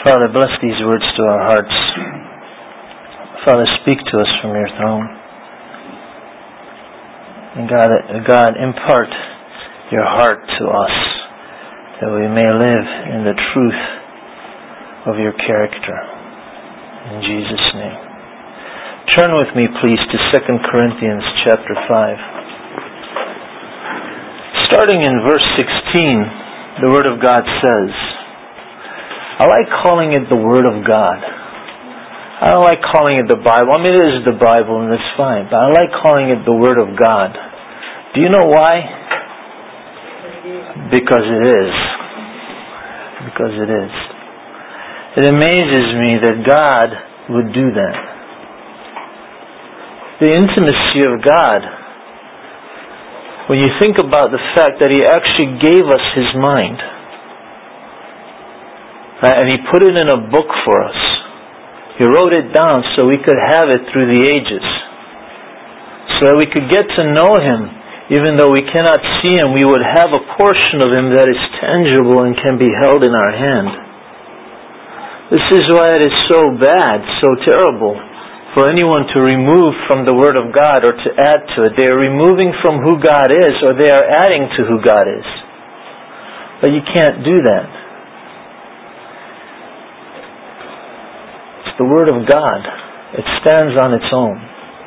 Father, bless these words to our hearts. Father, speak to us from your throne. And God, impart your heart to us, that we may live in the truth of your character. In Jesus' name. Turn with me, please, to 2 Corinthians chapter 5. Starting in verse 16, the Word of God says, I like calling it the Word of God. I don't like calling it the Bible. I mean, it is the Bible and it's fine, but I like calling it the Word of God. Do you know why? Because it is. Because it is. It amazes me that God would do that. The intimacy of God. When you think about the fact that He actually gave us His mind, and He put it in a book for us. He wrote it down so we could have it through the ages. So that we could get to know Him. Even though we cannot see Him, we would have a portion of Him that is tangible and can be held in our hand. This is why it is so bad, so terrible, for anyone to remove from the Word of God or to add to it. They are removing from who God is, or they are adding to who God is. But you can't do that. The Word of God. It stands on its own.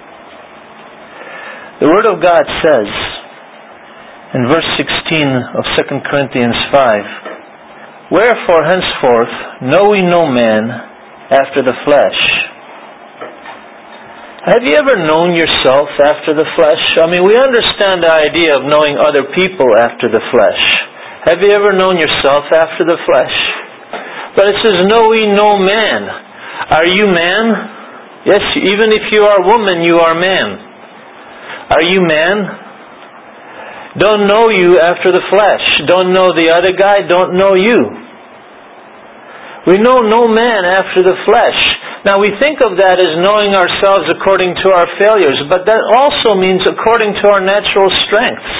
The Word of God says in verse 16 of 2 Corinthians 5, Wherefore henceforth know we no man after the flesh. Have you ever known yourself after the flesh? I mean, we understand the idea of knowing other people after the flesh. Have you ever known yourself after the flesh? But it says, know we no man. Are you man? Yes, even if you are woman, you are man. Are you man? Don't know you after the flesh. Don't know the other guy, don't know you. We know no man after the flesh. Now we think of that as knowing ourselves according to our failures, but that also means according to our natural strengths.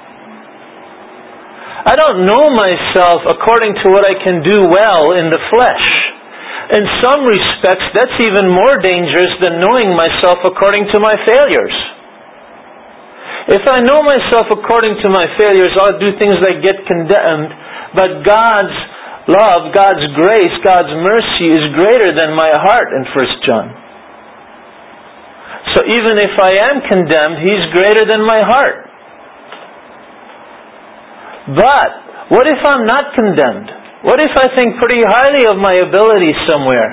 I don't know myself according to what I can do well in the flesh. In some respects, that's even more dangerous than knowing myself according to my failures. If I know myself according to my failures, I'll do things that get condemned. But God's love, God's grace, God's mercy is greater than my heart in 1 John. So even if I am condemned, He's greater than my heart. But what if I'm not condemned? What if I think pretty highly of my ability somewhere?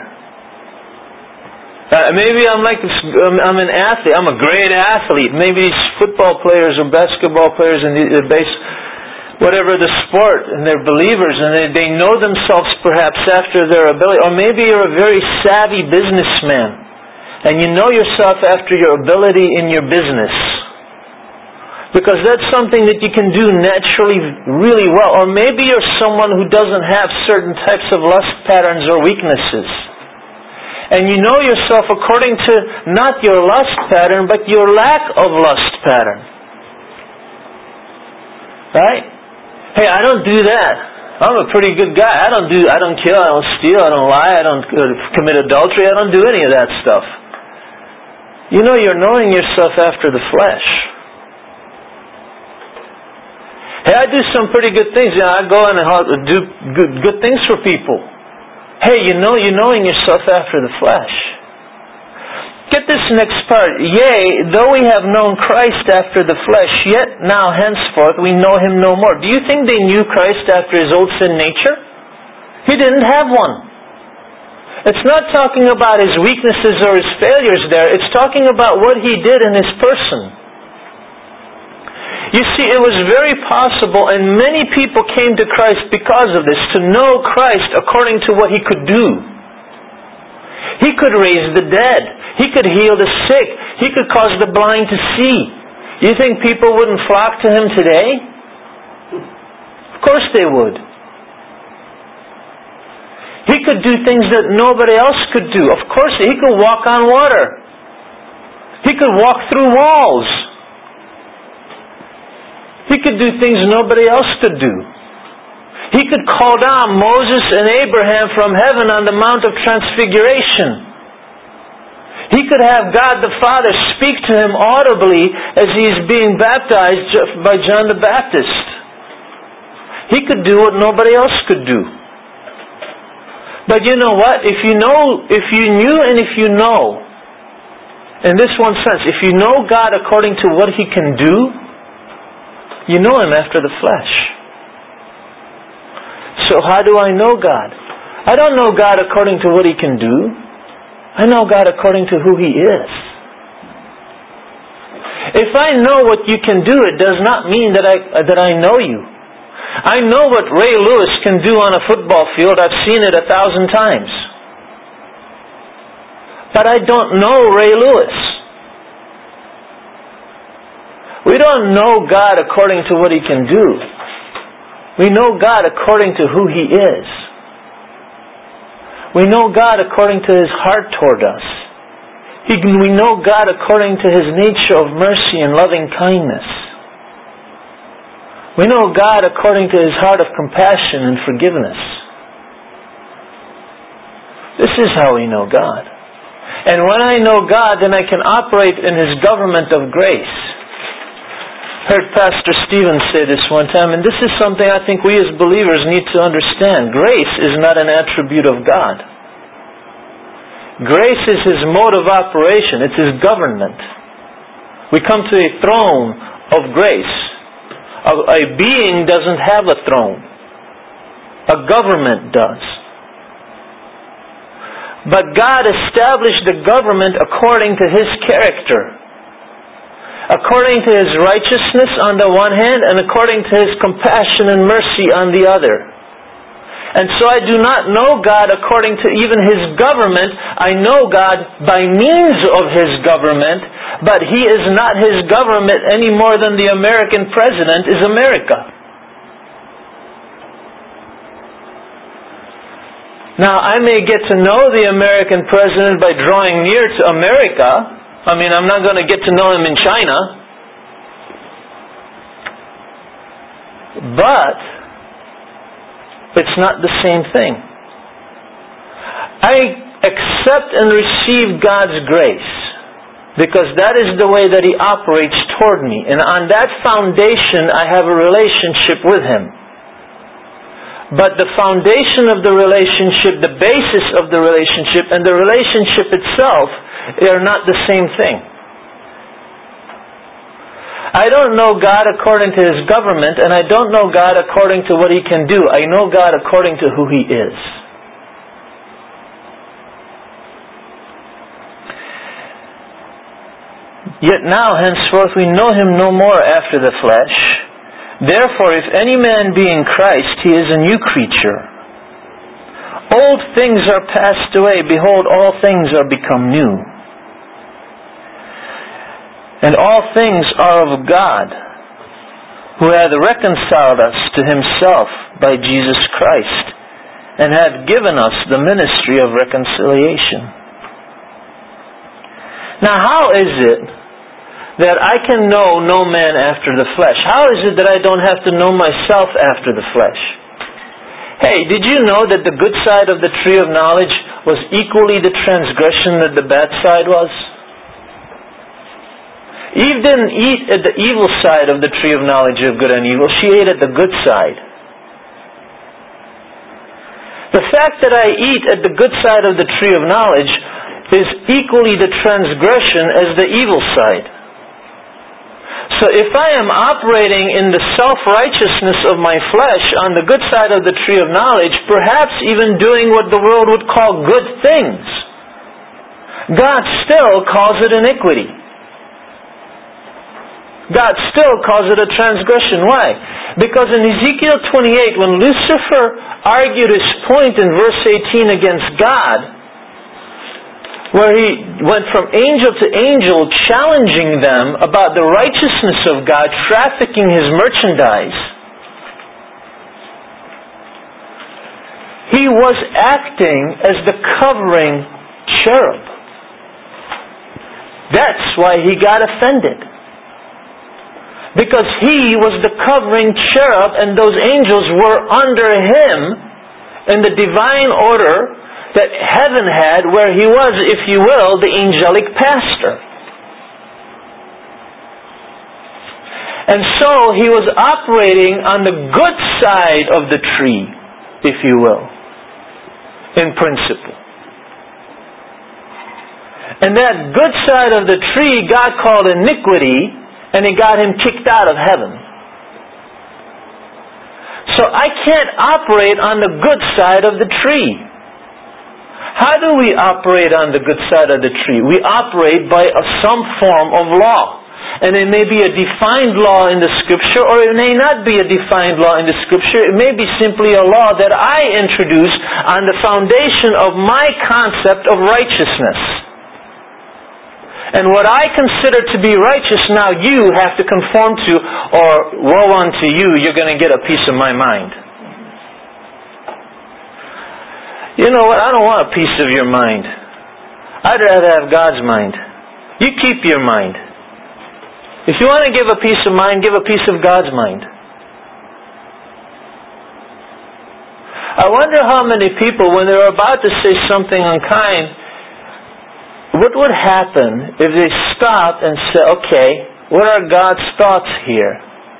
Maybe I'm an athlete. I'm a great athlete. Maybe these football players or basketball players in whatever the sport, and they're believers, and they know themselves perhaps after their ability. Or maybe you're a very savvy businessman, and you know yourself after your ability in your business. Because that's something that you can do naturally really well. Or maybe you're someone who doesn't have certain types of lust patterns or weaknesses. And you know yourself according to not your lust pattern, but your lack of lust pattern. Right? Hey, I don't do that. I'm a pretty good guy. I don't kill, I don't steal, I don't lie, I don't commit adultery, I don't do any of that stuff. You know you're knowing yourself after the flesh. Hey, I do some pretty good things. I go and do good things for people. Hey, you're knowing yourself after the flesh. Get this next part. Yea, though we have known Christ after the flesh, yet now henceforth we know Him no more. Do you think they knew Christ after His old sin nature? He didn't have one. It's not talking about His weaknesses or His failures there. It's talking about what He did in His person. You see, it was very possible, and many people came to Christ because of this, to know Christ according to what He could do. He could raise the dead. He could heal the sick. He could cause the blind to see. You think people wouldn't flock to Him today? Of course they would. He could do things that nobody else could do. Of course, He could walk on water. He could walk through walls. He could do things nobody else could do. He could call down Moses and Abraham from heaven on the Mount of Transfiguration. He could have God the Father speak to him audibly as he's being baptized by John the Baptist. He could do what nobody else could do. But you know what? If you knew and if you know, in this one sense, if you know God according to what He can do, you know Him after the flesh. So how do I know God? I don't know God according to what He can do. I know God according to who He is. If I know what you can do, it does not mean that I know you. I know what Ray Lewis can do on a football field. I've seen it 1,000 times. But I don't know Ray Lewis. We don't know God according to what He can do. We know God according to who He is. We know God according to His heart toward us. We know God according to His nature of mercy and loving kindness. We know God according to His heart of compassion and forgiveness. This is how we know God. And when I know God, then I can operate in His government of grace. I heard Pastor Stevens say this one time, and this is something I think we as believers need to understand. Grace is not an attribute of God. Grace is His mode of operation. It's His government. We come to a throne of grace. A being doesn't have a throne. A government does. But God established the government according to His character. According to His righteousness on the one hand, and according to His compassion and mercy on the other. And so I do not know God according to even His government. I know God by means of His government, but He is not His government any more than the American president is America. Now, I may get to know the American president by drawing near to America. I'm not going to get to know him in China. But it's not the same thing. I accept and receive God's grace because that is the way that He operates toward me. And on that foundation, I have a relationship with Him. But the foundation of the relationship, the basis of the relationship, and the relationship itself are not the same thing. I don't know God according to His government, and I don't know God according to what He can do. I know God according to who He is. Yet now, henceforth, we know Him no more after the flesh. Therefore, if any man be in Christ, he is a new creature. Old things are passed away. Behold, all things are become new. And all things are of God, who hath reconciled us to Himself by Jesus Christ, and hath given us the ministry of reconciliation. Now, how is it that I can know no man after the flesh? How is it that I don't have to know myself after the flesh? Hey, did you know that the good side of the tree of knowledge was equally the transgression that the bad side was? Eve didn't eat at the evil side of the tree of knowledge of good and evil. She ate at the good side. The fact that I eat at the good side of the tree of knowledge is equally the transgression as the evil side. So if I am operating in the self-righteousness of my flesh on the good side of the tree of knowledge, perhaps even doing what the world would call good things, God still calls it iniquity. God still calls it a transgression. Why? Because in Ezekiel 28, when Lucifer argued his point in verse 18 against God, where he went from angel to angel challenging them about the righteousness of God, trafficking His merchandise, he was acting as the covering cherub. That's why he got offended. Because He was the covering cherub and those angels were under Him in the divine order that heaven had, where He was, if you will, the angelic pastor. And so He was operating on the good side of the tree, if you will, in principle. And that good side of the tree God called iniquity, and He got him kicked out of heaven. So I can't operate on the good side of the tree. How do we operate on the good side of the tree? We operate by some form of law. And it may be a defined law in the Scripture, or it may not be a defined law in the Scripture. It may be simply a law that I introduce on the foundation of my concept of righteousness. And what I consider to be righteous, now you have to conform to, or woe unto you, you're going to get a piece of my mind. You know what? I don't want a piece of your mind. I'd rather have God's mind. You keep your mind. If you want to give a piece of mind, give a piece of God's mind. I wonder how many people, when they're about to say something unkind, what would happen if they stopped and said, okay, what are God's thoughts here?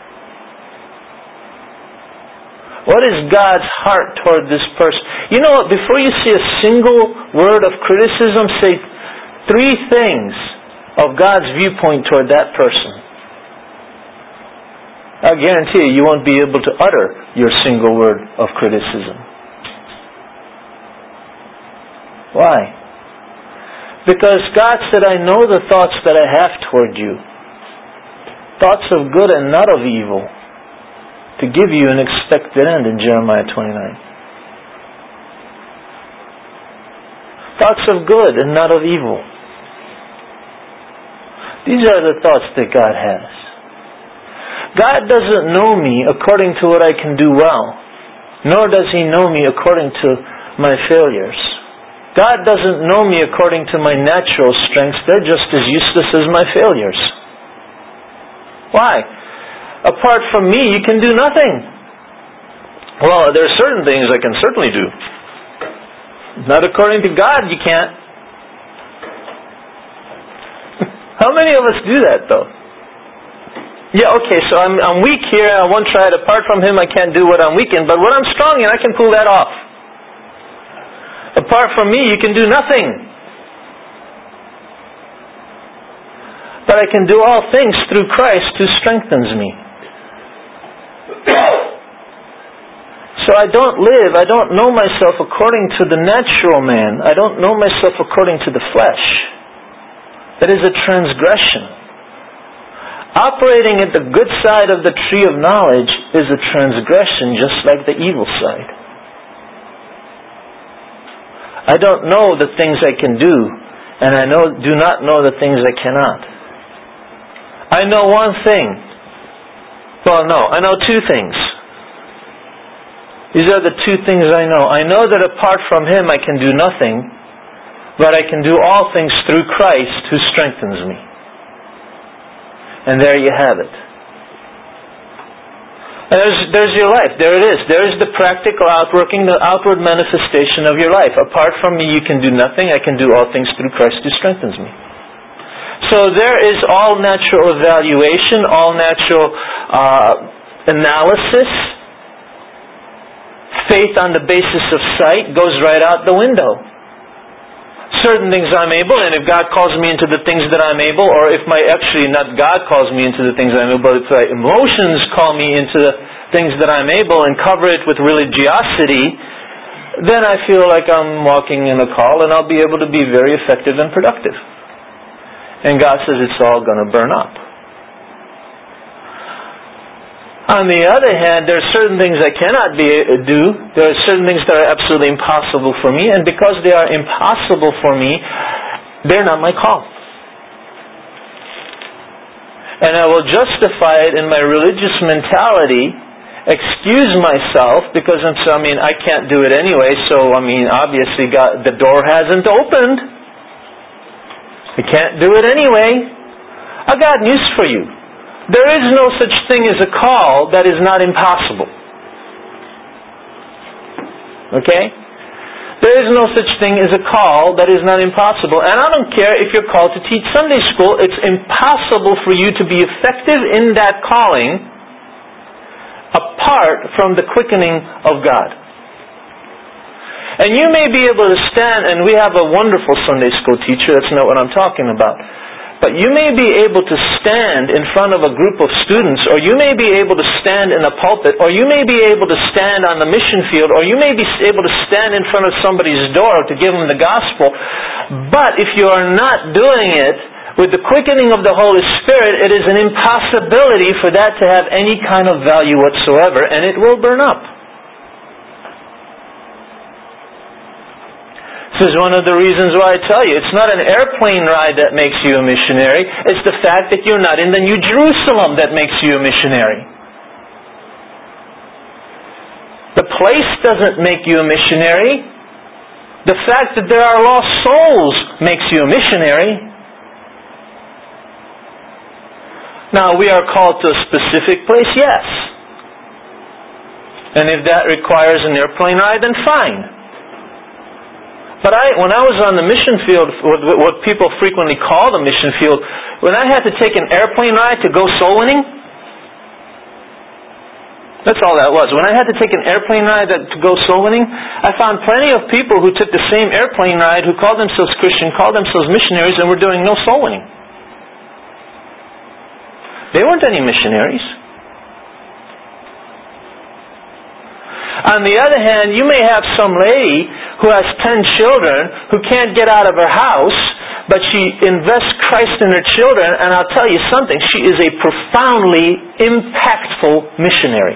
What is God's heart toward this person? You know what? Before you say a single word of criticism, say 3 things of God's viewpoint toward that person. I guarantee you won't be able to utter your single word of criticism. Why? Because God said, I know the thoughts that I have toward you. Thoughts of good and not of evil, to give you an expected end in Jeremiah 29. Thoughts of good and not of evil. These are the thoughts that God has. God doesn't know me according to what I can do well, nor does He know me according to my failures. God doesn't know me according to my natural strengths. They're just as useless as my failures. Why? Apart from me, you can do nothing. Well, there are certain things I can certainly do. Not according to God, you can't. How many of us do that, though? Yeah, okay, so I'm weak here, I won't try it. Apart from Him, I can't do what I'm weak in. But what I'm strong in, I can pull that off. Apart from me, you can do nothing. But I can do all things through Christ who strengthens me. So I don't know myself according to the natural man. I don't know myself according to the flesh. That is a transgression. Operating at the good side of the tree of knowledge is a transgression just like the evil side. I don't know the things I can do, and I do not know the things I cannot. I know one thing. Well, no, I know 2 things. These are the 2 things I know. I know that apart from Him I can do nothing, but I can do all things through Christ who strengthens me. And there you have it. There's your life. There it is. There is the practical outworking, the outward manifestation of your life. Apart from me, you can do nothing. I can do all things through Christ who strengthens me. So there is all natural evaluation, all natural analysis. Faith on the basis of sight goes right out the window. Certain things I'm able, and if God calls me into the things that I'm able, or if not God calls me into the things I'm able, but if my emotions call me into the things that I'm able and cover it with religiosity, then I feel like I'm walking in a call and I'll be able to be very effective and productive. And God says it's all going to burn up. On the other hand, there are certain things I cannot do. There are certain things that are absolutely impossible for me. And because they are impossible for me, they're not my call. And I will justify it in my religious mentality, excuse myself, because I can't do it anyway. So, obviously the door hasn't opened. I can't do it anyway. I got news for you. There is no such thing as a call that is not impossible. Okay? There is no such thing as a call that is not impossible. And I don't care if you're called to teach Sunday school. It's impossible for you to be effective in that calling apart from the quickening of God. And you may be able to stand, and we have a wonderful Sunday school teacher, that's not what I'm talking about. But you may be able to stand in front of a group of students, or you may be able to stand in a pulpit, or you may be able to stand on the mission field, or you may be able to stand in front of somebody's door to give them the gospel. But if you are not doing it with the quickening of the Holy Spirit, it is an impossibility for that to have any kind of value whatsoever, and it will burn up. This is one of the reasons why I tell you, it's not an airplane ride that makes you a missionary. It's the fact that you're not in the New Jerusalem that makes you a missionary. The place doesn't make you a missionary. The fact that there are lost souls makes you a missionary. Now, we are called to a specific place, yes. And if that requires an airplane ride, then fine. But when I was on the mission field, what people frequently call the mission field, when I had to take an airplane ride to go soul winning, that's all that was. When I had to take an airplane ride to go soul winning, I found plenty of people who took the same airplane ride, who called themselves Christian, called themselves missionaries, and were doing no soul winning. They weren't any missionaries. On the other hand, you may have some lady who has 10 children who can't get out of her house, but she invests Christ in her children, and I'll tell you something, she is a profoundly impactful missionary.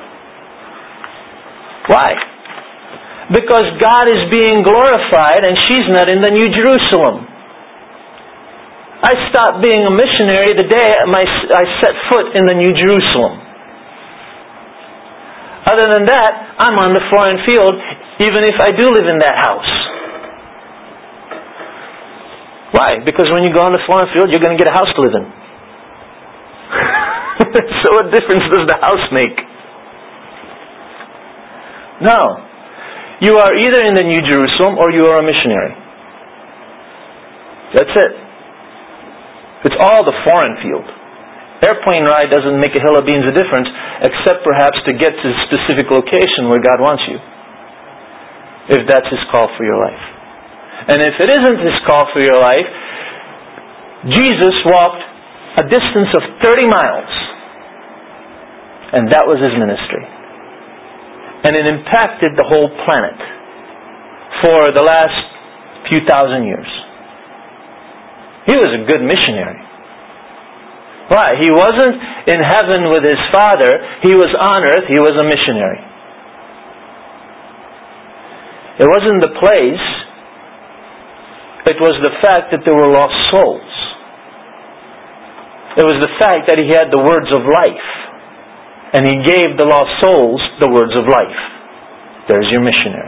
Why? Because God is being glorified and she's not in the New Jerusalem. I stopped being a missionary the day I set foot in the New Jerusalem. Other than that, I'm on the foreign field, even if I do live in that house. Why? Because when you go on the foreign field, you're going to get a house to live in. So what difference does the house make? No. You are either in the New Jerusalem or you are a missionary. That's it. It's all the foreign field. Airplane ride doesn't make a hill of beans of difference, except perhaps to get to a specific location where God wants you, if that's His call for your life. And if it isn't His call for your life, Jesus walked a distance of 30 miles, and that was His ministry. And it impacted the whole planet for the last few thousand years. He was a good missionary. Why? He wasn't in heaven with His Father. He was on earth. He was a missionary. It wasn't the place. It was the fact that there were lost souls. It was the fact that He had the words of life. And He gave the lost souls the words of life. There's your missionary.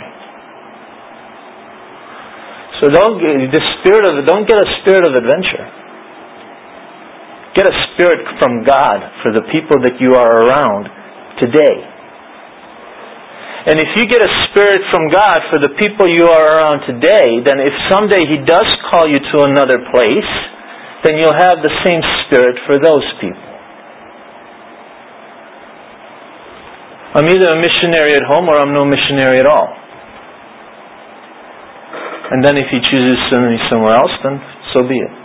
So don't get a spirit of adventure. Get a spirit from God for the people that you are around today. And if you get a spirit from God for the people you are around today, then if someday He does call you to another place, then you'll have the same spirit for those people. I'm either a missionary at home or I'm no missionary at all. And then if He chooses to send me somewhere else, then so be it.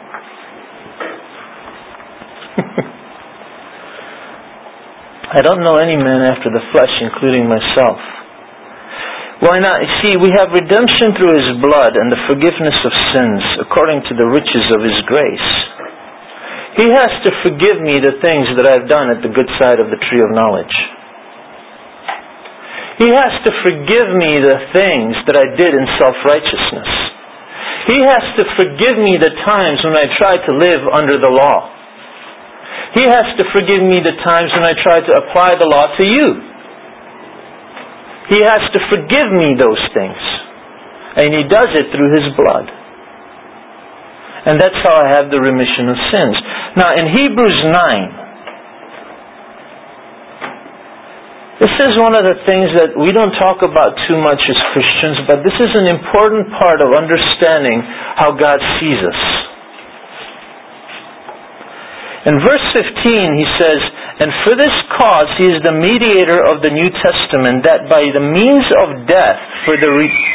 I don't know any man after the flesh, including myself. Why not? You see, we have redemption through His blood and the forgiveness of sins according to the riches of His grace. He has to forgive me the things that I've done at the good side of the tree of knowledge. He has to forgive me the things that I did in self-righteousness. He has to forgive me the times when I tried to live under the law. He has to forgive me the times when I tried to apply the law to you. He has to forgive me those things. And He does it through His blood. And that's how I have the remission of sins. Now in Hebrews 9, This is one of the things that we don't talk about too much as Christians, but this is an important part of understanding how God sees us. In verse 15 he says, "And for this cause he is the mediator of the New Testament, that by the means of death, for the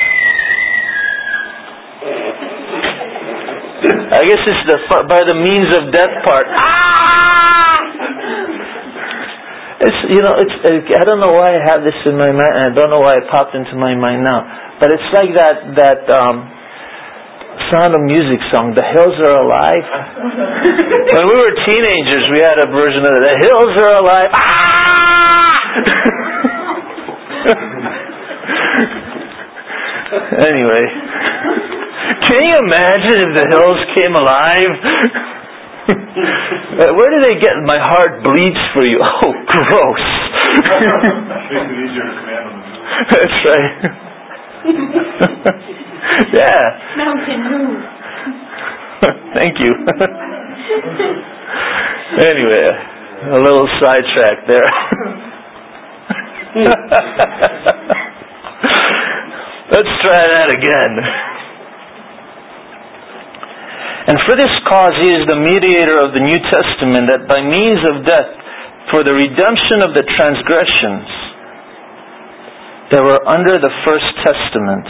I guess it's the by the means of death part. It's I don't know why I have this in my mind, and I don't know why it popped into my mind now. But it's like that Sound of Music song, "The Hills Are Alive." When we were teenagers, we had a version of it. "The hills are alive." Anyway, can you imagine if the hills came alive? Where do they get "my heart bleeds for you"? Oh, gross. Makes it easier to command them. That's right. Yeah. Mountain move. Thank you. Anyway, a little sidetrack there. Let's try that again. "And for this cause he is the mediator of the New Testament, that by means of death, for the redemption of the transgressions that were under the first testament,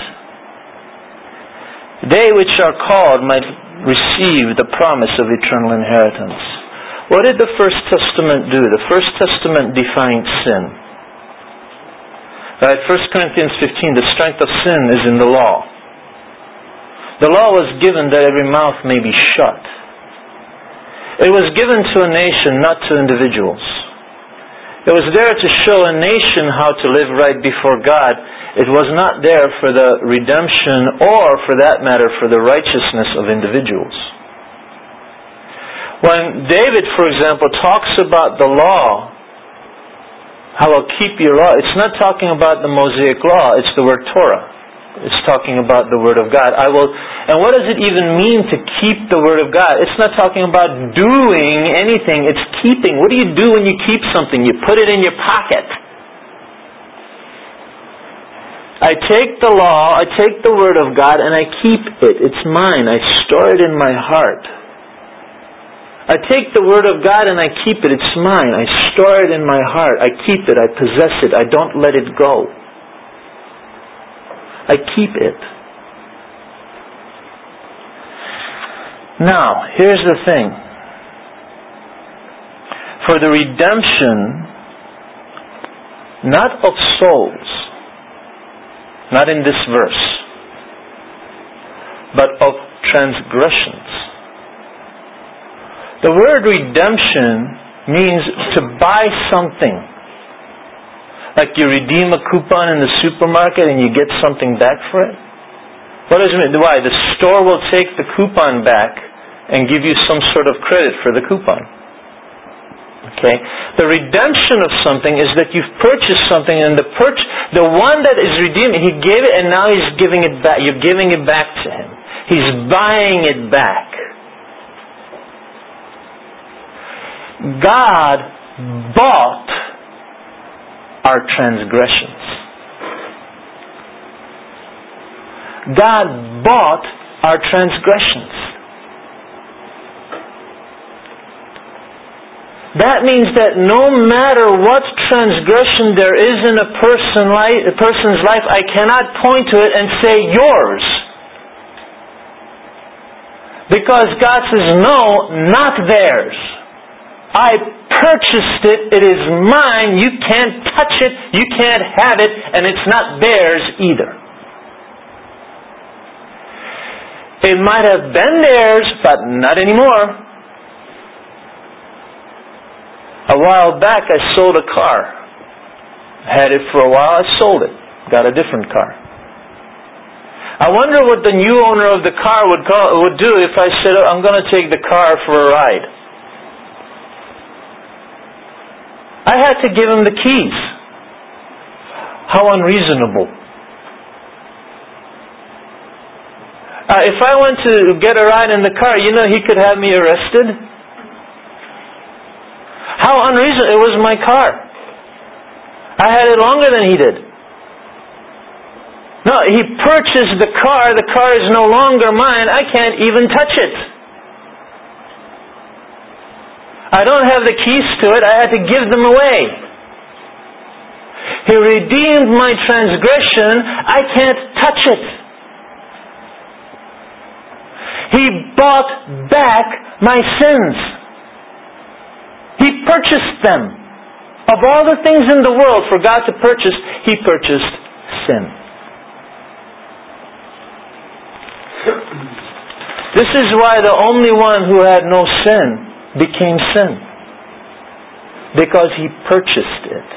they which are called might receive the promise of eternal inheritance." What did the First Testament do? The First Testament defined sin. Right? 1 Corinthians 15, the strength of sin is in the law. The law was given that every mouth may be shut. It was given to a nation, not to individuals. It was there to show a nation how to live right before God. It was not there for the redemption or, for that matter, for the righteousness of individuals. When David, for example, talks about the law, "I will keep your law," it's not talking about the Mosaic law, it's the word Torah. It's talking about the Word of God. And what does it even mean to keep the Word of God? It's not talking about doing anything, it's keeping. What do you do when you keep something? You put it in your pocket. I take the law, I take the Word of God, and I keep it. It's mine. I store it in my heart. I take the Word of God and I keep it. It's mine. I store it in my heart. I keep it. I possess it. I don't let it go. I keep it. Now, here's the thing. For the redemption, not of souls, not in this verse, but of transgressions. The word redemption means to buy something. Like you redeem a coupon in the supermarket and you get something back for it. What does it mean? Why? The store will take the coupon back and give you some sort of credit for the coupon. Okay? The redemption of something is that you've purchased something, and the one that is redeeming, he gave it and now he's giving it back. You're giving it back to him. He's buying it back. God bought our transgressions. God bought our transgressions. That means that no matter what transgression there is in a person's life, I cannot point to it and say yours. Because God says, no, not theirs. I purchased it, it is mine, you can't touch it, you can't have it, and it's not theirs either. It might have been theirs, but not anymore. A while back I sold a car. Had it for a while, I sold it. Got a different car. I wonder what the new owner of the car would do if I said, I'm going to take the car for a ride. I had to give him the keys. How unreasonable. If I went to get a ride in the car, he could have me arrested. How unreasonable. It was my car. I had it longer than He did. No, He purchased the car. The car is no longer mine. I can't even touch it. I don't have the keys to it. I had to give them away. He redeemed my transgression. I can't touch it. He bought back my sins. He purchased them. Of all the things in the world for God to purchase, He purchased sin. This is why the only one who had no sin became sin. Because He purchased it.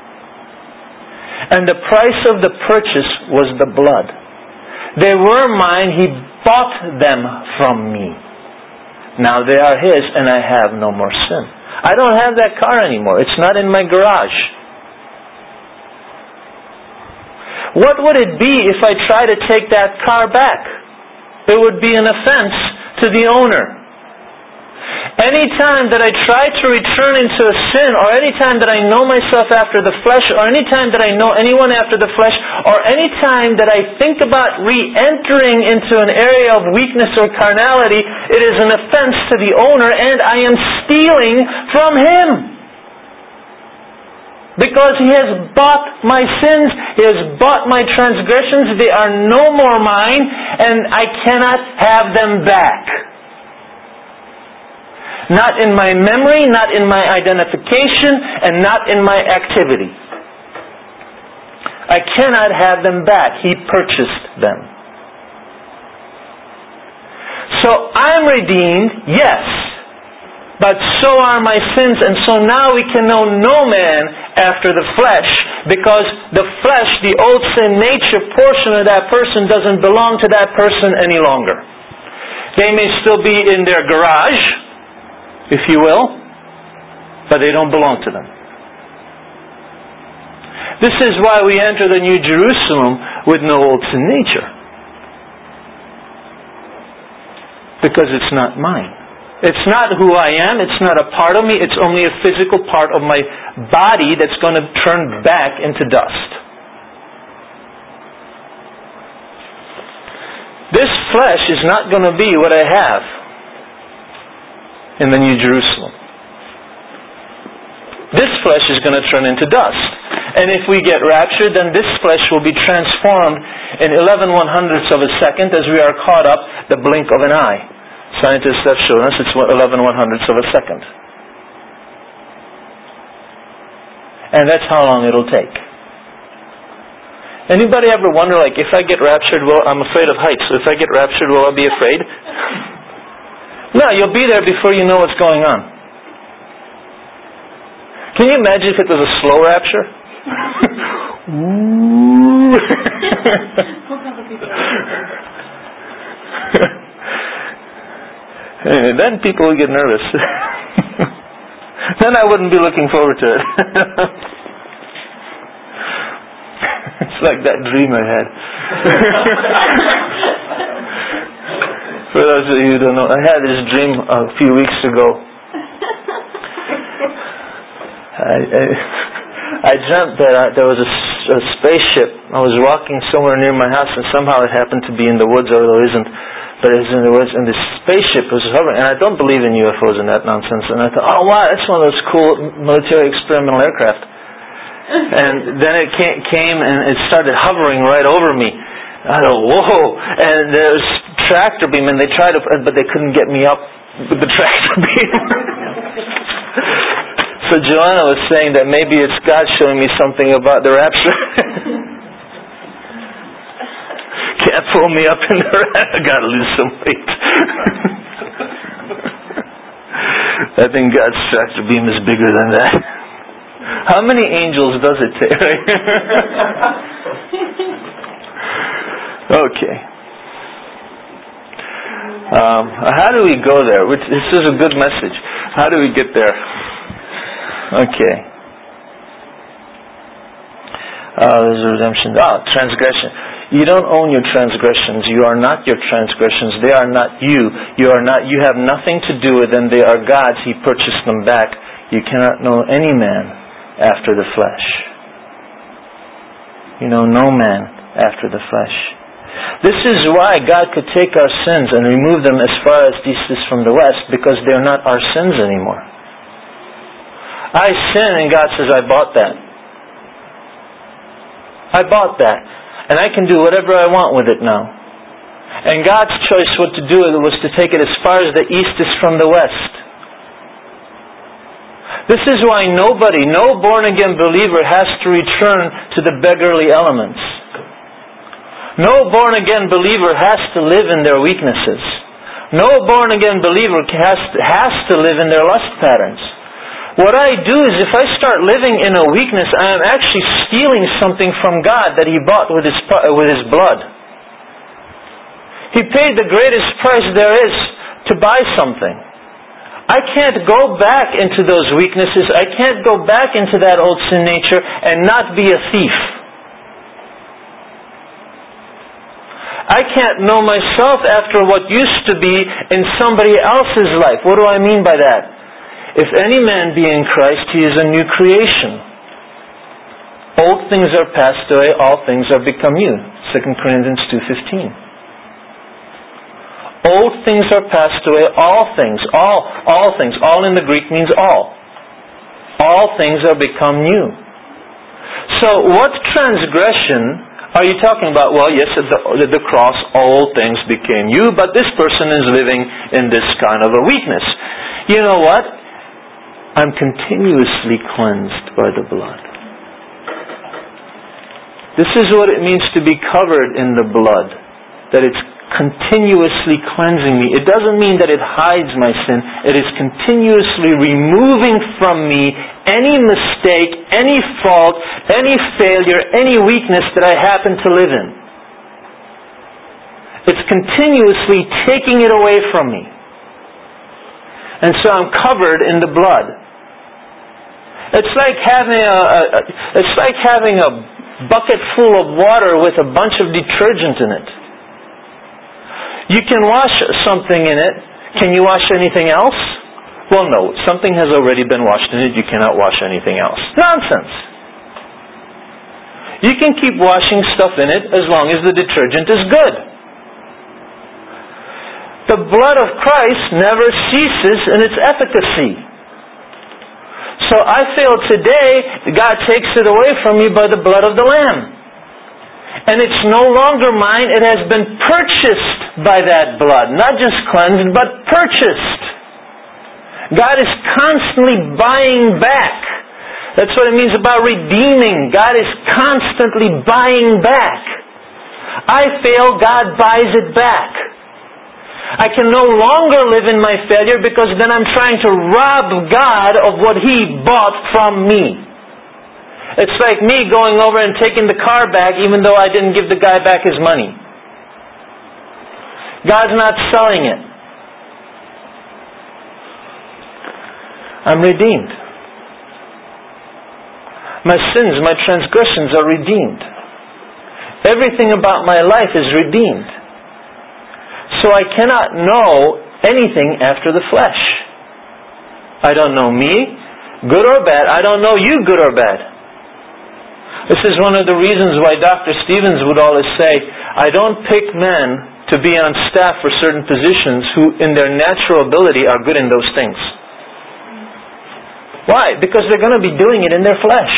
And the price of the purchase was the blood. They were mine. He bought them from me. Now they are His and I have no more sin. I don't have that car anymore. It's not in my garage. What would it be if I try to take that car back? It would be an offense to the owner. Any time that I try to return into a sin, or any time that I know myself after the flesh, or any time that I know anyone after the flesh, or any time that I think about re-entering into an area of weakness or carnality, it is an offense to the owner, and I am stealing from Him. Because He has bought my sins, He has bought my transgressions, they are no more mine, and I cannot have them back. Not in my memory, not in my identification, and not in my activity. I cannot have them back. He purchased them. So I'm redeemed, yes, but so are my sins, and so now we can know no man after the flesh, because the flesh, the old sin nature portion of that person doesn't belong to that person any longer. They may still be in their garage, if you will, but they don't belong to them. This is why we enter the New Jerusalem with no old sin nature. Because it's not mine. It's not who I am. It's not a part of me. It's only a physical part of my body that's going to turn back into dust. This flesh is not going to be what I have in the New Jerusalem. This flesh is going to turn into dust. And if we get raptured, then this flesh will be transformed in 11/100ths of a second as we are caught up the blink of an eye. Scientists have shown us it's 11/100ths of a second. And that's how long it'll take. Anybody ever wonder, like, if I get raptured, well, I'm afraid of heights, so if I get raptured, will I be afraid? No, you'll be there before you know what's going on. Can you imagine if it was a slow rapture? Then people would get nervous. Then I wouldn't be looking forward to it. It's like that dream I had. For those of you who don't know, I had this dream a few weeks ago. I dreamt that there was a spaceship. I was walking somewhere near my house, and somehow it happened to be in the woods, although it isn't. But it was in the woods, and this spaceship was hovering. And I don't believe in UFOs and that nonsense. And I thought, oh wow, that's one of those cool military experimental aircraft. And then it came and it started hovering right over me. I thought, whoa! And there's tractor beam, and they tried to, but they couldn't get me up with the tractor beam. So Joanna was saying that maybe it's God showing me something about the rapture. Can't pull me up in the rapture. I gotta lose some weight. I think God's tractor beam is bigger than that. How many angels does it take? Okay. How do we go there? This is a good message. How do we get there? Okay. There's a redemption. Transgression. You don't own your transgressions. You are not your transgressions. They are not you. You have nothing to do with them. They are God's. He purchased them back. You cannot know any man after the flesh. No man after the flesh. This is why God could take our sins and remove them as far as the east is from the west, because they're not our sins anymore. I sin, and God says, I bought that. I bought that. And I can do whatever I want with it now. And God's choice what to do was to take it as far as the east is from the west. This is why no born-again believer has to return to the beggarly elements. No born-again believer has to live in their weaknesses. No born-again believer has to live in their lust patterns. What I do is, if I start living in a weakness, I am actually stealing something from God that He bought with His blood. He paid the greatest price there is to buy something. I can't go back into those weaknesses. I can't go back into that old sin nature and not be a thief. I can't know myself after what used to be in somebody else's life. What do I mean by that? If any man be in Christ, he is a new creation. Old things are passed away, all things are become new. 2 Corinthians 2:15. Old things are passed away, all things. All in the Greek means all. All things are become new. So what transgression are you talking about? Well, yes, at the cross, all things became new, but this person is living in this kind of a weakness. You know what? I'm continuously cleansed by the blood. This is what it means to be covered in the blood. That it's continuously cleansing me. It doesn't mean that it hides my sin. It is continuously removing from me any mistake, any fault, any failure, any weakness that I happen to live in. It's continuously taking it away from me. And so I'm covered in the blood. It's like having a bucket full of water with a bunch of detergent in it. You can wash something in it. Can you wash anything else? Well, no. Something has already been washed in it. You cannot wash anything else. Nonsense. You can keep washing stuff in it as long as the detergent is good. The blood of Christ never ceases in its efficacy. So I feel today, God takes it away from me by the blood of the Lamb. And it's no longer mine. It has been purchased by that blood. Not just cleansed, but purchased. God is constantly buying back. That's what it means about redeeming. God is constantly buying back. I fail, God buys it back. I can no longer live in my failure because then I'm trying to rob God of what He bought from me. It's like me going over and taking the car back even though I didn't give the guy back his money. God's not selling it. I'm redeemed. My sins, my transgressions are redeemed. Everything about my life is redeemed. So I cannot know anything after the flesh. I don't know me, good or bad. I don't know you, good or bad. This is one of the reasons why Dr. Stevens would always say, I don't pick men to be on staff for certain positions who in their natural ability are good in those things. Why? Because they're going to be doing it in their flesh.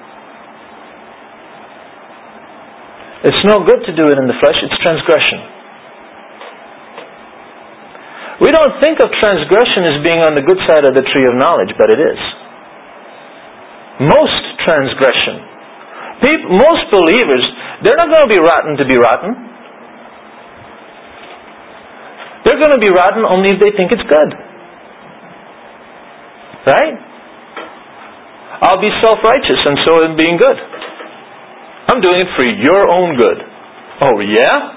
It's no good to do it in the flesh, it's transgression. We don't think of transgression as being on the good side of the tree of knowledge, but it is. Most transgression. Most believers, they're not going to be rotten to be rotten. They're going to be rotten only if they think it's good. Right? I'll be self-righteous and so in being good. I'm doing it for your own good. Oh, yeah?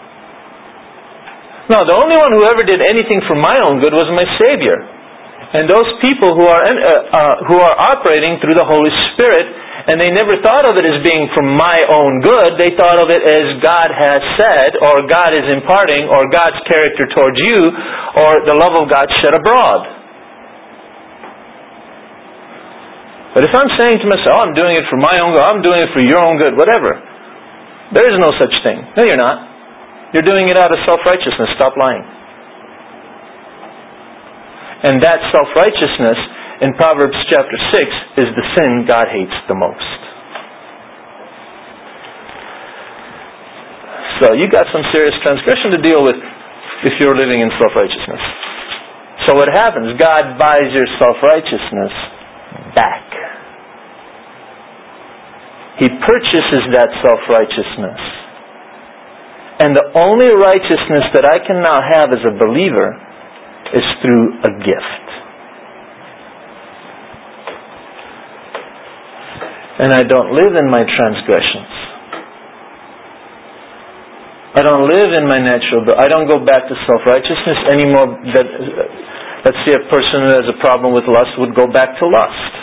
No, the only one who ever did anything for my own good was my Savior. And those people who are operating through the Holy Spirit, and they never thought of it as being for my own good. They thought of it as God has said, or God is imparting, or God's character towards you, or the love of God shed abroad. But if I'm saying to myself, I'm doing it for my own good, I'm doing it for your own good, whatever, There is no such thing. No, you're not. You're doing it out of self-righteousness. Stop lying. And that self-righteousness in Proverbs chapter 6 is the sin God hates the most. So you got some serious transgression to deal with if you're living in self-righteousness. So what happens? God buys your self-righteousness back. He purchases that self-righteousness. And the only righteousness that I can now have as a believer is through a gift. And I don't live in my transgressions. I don't live in my natural... I don't go back to self-righteousness anymore. Let's say a person who has a problem with lust would go back to lust.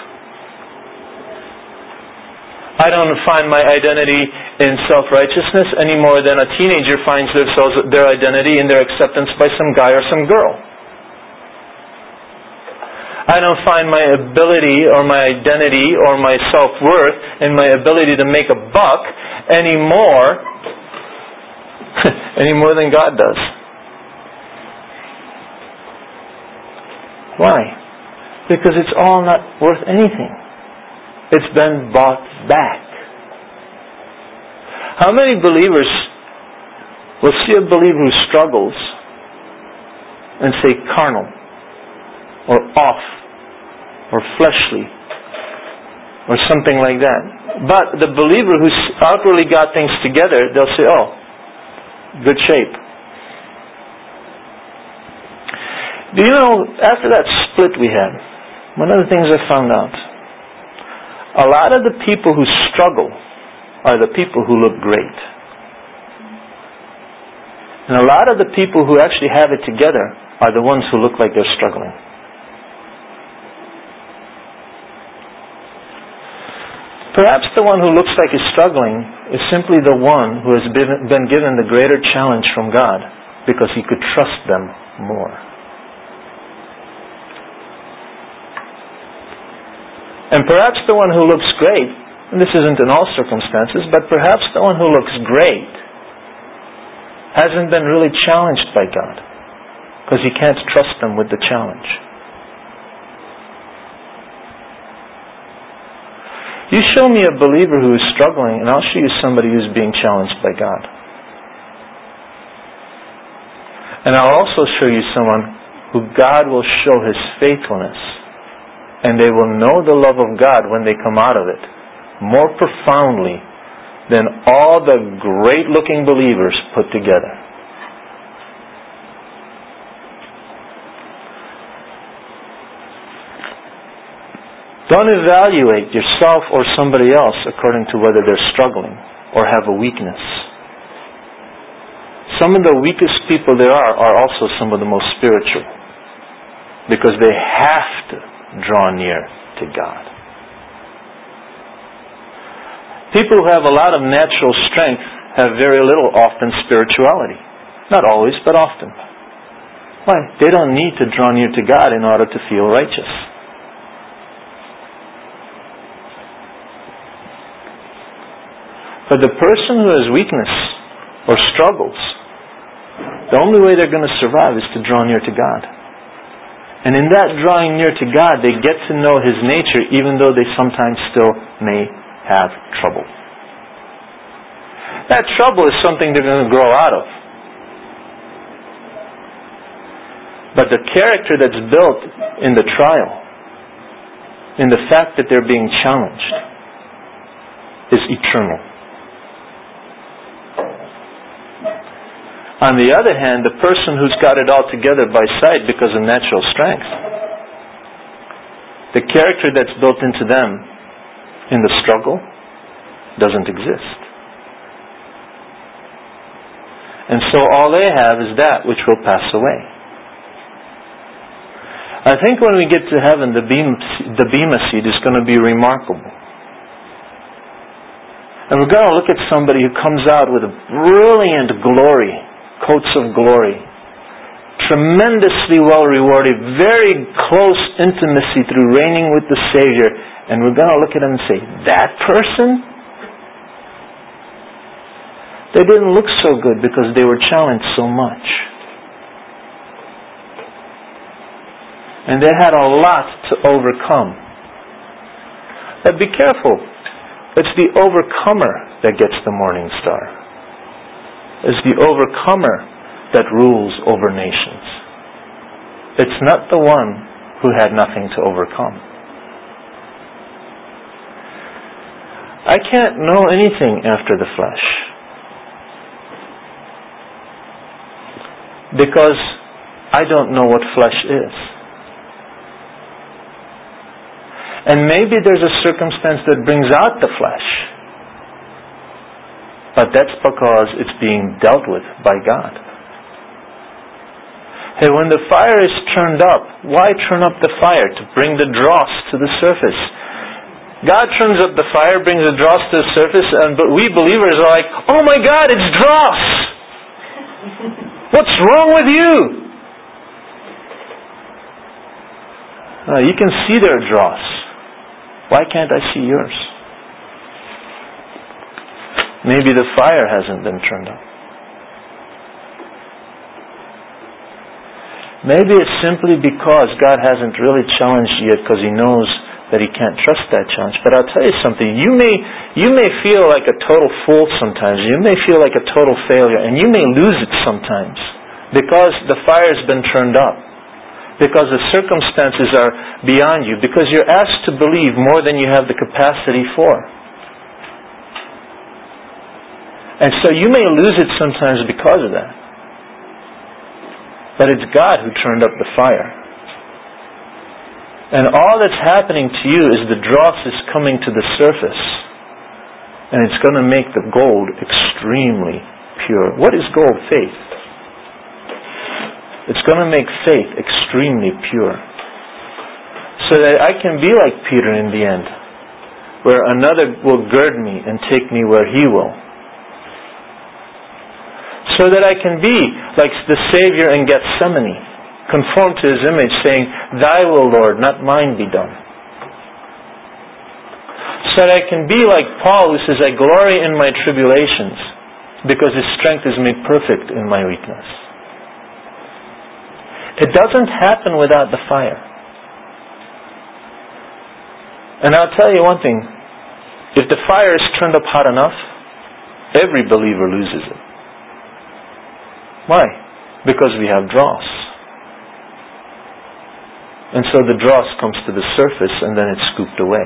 I don't find my identity in self-righteousness any more than a teenager finds their identity in their acceptance by some guy or some girl. I don't find my ability or my identity or my self-worth in my ability to make a buck any more than God does. Why? Because it's all not worth anything. It's been bought back. How many believers will see a believer who struggles and say carnal or off or fleshly or something like that? But the believer who's outwardly got things together, they'll say, oh, good shape. Do you know, after that split we had, one of the things I found out, a lot of the people who struggle are the people who look great. And a lot of the people who actually have it together are the ones who look like they're struggling. Perhaps the one who looks like he's struggling is simply the one who has been given the greater challenge from God because he could trust them more. And perhaps the one who looks great, and this isn't in all circumstances, but perhaps the one who looks great hasn't been really challenged by God because he can't trust them with the challenge. You show me a believer who is struggling, and I'll show you somebody who's being challenged by God. And I'll also show you someone who God will show His faithfulness, and they will know the love of God when they come out of it more profoundly than all the great-looking believers put together. Don't evaluate yourself or somebody else according to whether they're struggling or have a weakness. Some of the weakest people there are also some of the most spiritual because they have to draw near to God. People who have a lot of natural strength have very little often spirituality. Not always, but often. Why? They don't need to draw near to God in order to feel righteous. But the person who has weakness or struggles, the only way they're going to survive is to draw near to God. And in that drawing near to God, they get to know His nature even though they sometimes still may have trouble. That trouble is something they're going to grow out of. But the character that's built in the trial, in the fact that they're being challenged, is eternal. On the other hand, the person who's got it all together by sight because of natural strength, the character that's built into them in the struggle doesn't exist. And so all they have is that which will pass away. I think when we get to heaven, the Bema seat is going to be remarkable. And we're going to look at somebody who comes out with a brilliant glory, coats of glory, tremendously well rewarded, very close intimacy through reigning with the Savior, and we're going to look at him and say, that person? They didn't look so good because they were challenged so much. And they had a lot to overcome. But be careful. It's the overcomer that gets the morning star. It's the overcomer that rules over nations. It's not the one who had nothing to overcome. I can't know anything after the flesh. Because I don't know what flesh is. And maybe there's a circumstance that brings out the flesh. But that's because it's being dealt with by God. Hey, when the fire is turned up, why turn up the fire? To bring the dross to the surface. God turns up the fire, brings the dross to the surface, but we believers are like, oh my God, it's dross! What's wrong with you? You can see their dross. Why can't I see yours? Maybe the fire hasn't been turned up. Maybe it's simply because God hasn't really challenged you yet because He knows that He can't trust that challenge. But I'll tell you something. You may feel like a total fool sometimes. You may feel like a total failure. And you may lose it sometimes because the fire's been turned up. Because the circumstances are beyond you. Because you're asked to believe more than you have the capacity for. And so you may lose it sometimes because of that. But it's God who turned up the fire. And all that's happening to you is the dross is coming to the surface. And it's going to make the gold extremely pure. What is gold? Faith. It's going to make faith extremely pure. So that I can be like Peter in the end. Where another will gird me and take me where he will. So that I can be like the Savior in Gethsemane. Conformed to His image, saying, Thy will, Lord, not mine be done. So that I can be like Paul, who says, I glory in my tribulations, because His strength is made perfect in my weakness. It doesn't happen without the fire. And I'll tell you one thing. If the fire is turned up hot enough, every believer loses it. Why? Because we have dross. And so the dross comes to the surface and then it's scooped away.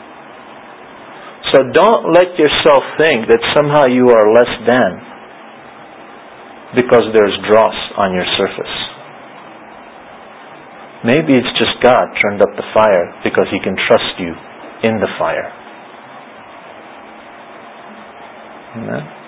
So don't let yourself think that somehow you are less than because there's dross on your surface. Maybe it's just God turned up the fire because He can trust you in the fire. Amen?